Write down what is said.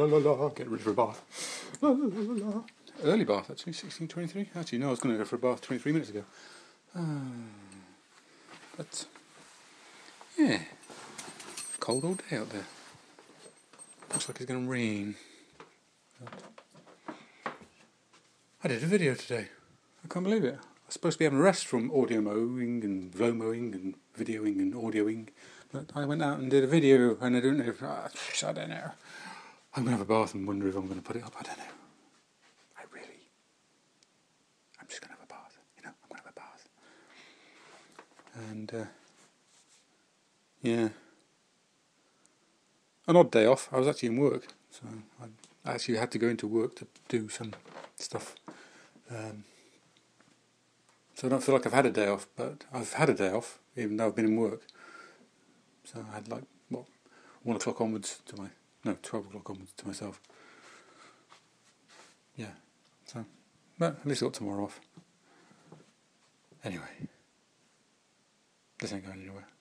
la la. Get ready for a bath. La la la la. Early bath, actually, 16:23. Actually, no, I was going to go for a bath 23 minutes ago. But, yeah. Cold all day out there. Looks like it's going to rain. I did a video today. I can't believe it. I was supposed to be having a rest from audio mowing and Vlomoing and videoing and audioing. But I went out and did a video and I don't know if... I don't know. I'm going to have a bath and wonder if I'm going to put it up. I don't know. I'm just going to have a bath. I'm going to have a bath. And, yeah. An odd day off. I was actually in work. So I actually had to go into work to do some stuff. So I don't feel like I've had a day off, but I've had a day off, even though I've been in work. So I had 1 o'clock onwards 12 o'clock onwards to myself. Yeah. So, but at least I got tomorrow off. Anyway. This ain't going anywhere.